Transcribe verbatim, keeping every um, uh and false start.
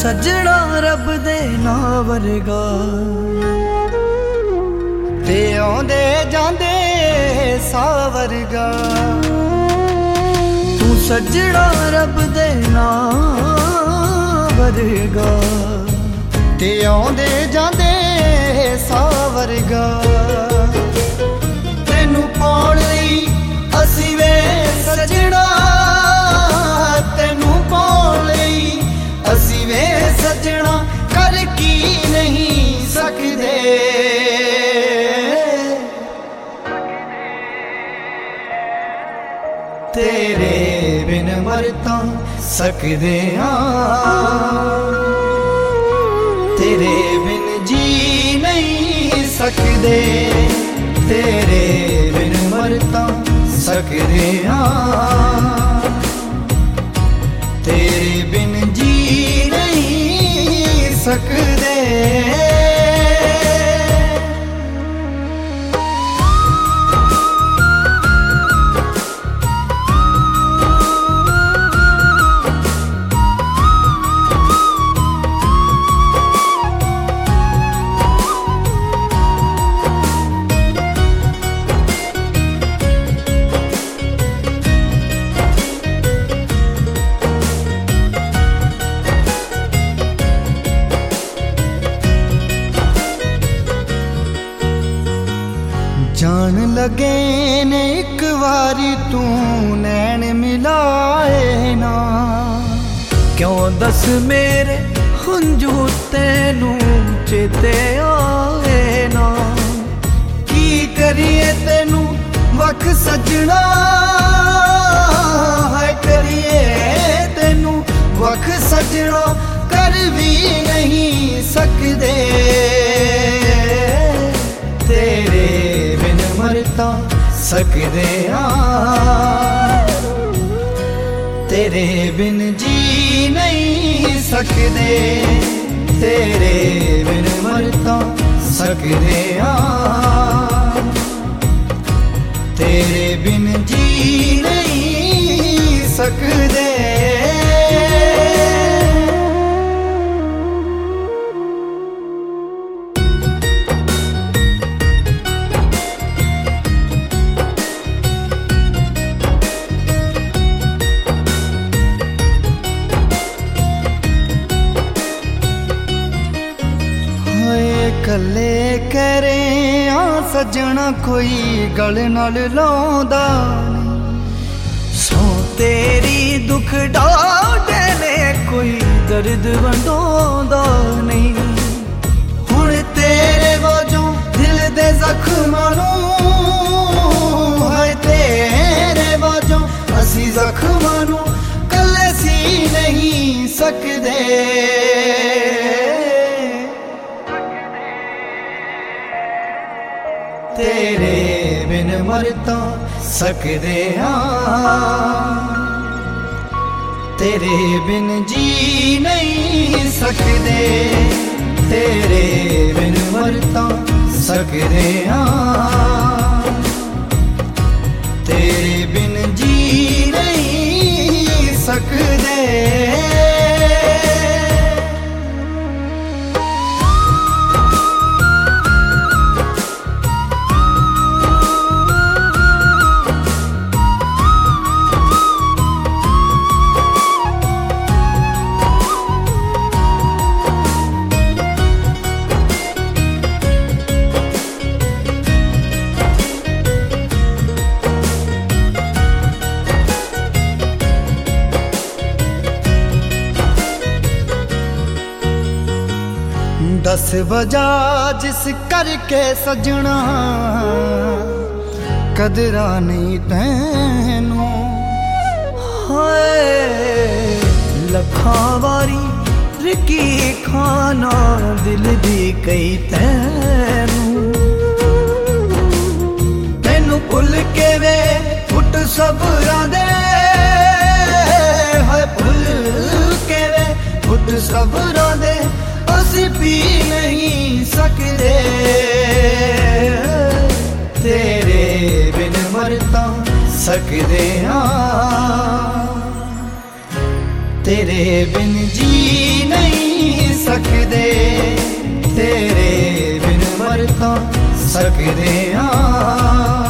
सजना रब दे ना वर्गा ते आंदे जांदे सा वर्गा। तू सजना रब दे ना वर्गा ते आंदे जांदे सा वर्गा। तेनू पाउण लई असीं वे सजना, तेनू पाउण लई असीं वे सजना कर की नहीं सकदे। तेरे बिन मर तां सकदे हां, तेरे बिन जी नहीं सकदे। तेरे बिन मर तां सकदे हां, तेरे बिन जी नहीं सकदे। जान लगे ने एक बारी तू नैन मिलाए ना, क्यों दस मेरे हंजू तेनू चेते आए ना। की करिए तेनू वख सजना, है करिए तेनू वख सजना कर भी नहीं सकदे। तेरे बिन मर तां सकदे हां, तेरे बिन जी नहीं सकदे। तेरे बिन मर तां सकदे हां, तेरे बिन जी नहीं सकदे। कले करे आ सजना कोई गल नाल लाउंदा नहीं, सो तेरी दुख डाटे ने कोई दर्द वंडोंदा नहीं। हुण तेरे वजों दिल दे जख्मां नूं, है तेरे वजों असीं जख्मां नूं कल्ले सी नहीं सकदे। तेरे बिन मर तां सकदे हां, तेरे बिन जी नहीं सकदे। तेरे बिन मर तां सकदे हां, तेरे बिन जी नहीं सकदे। दस बजा जिस करके सजना, कदरा नहीं तैनू। हाय लखां वारी रिकी खाना दिल दी कई तैनू। तैनू भुल के वे फुट सबरां दे, हाय भुल के वे फुट सबरां दे असीं पी नहीं सकदे। तेरे बिन मर तां सकदे हां, तेरे बिन जी नहीं सकदे, तेरे बिन मर तां सकदे आं।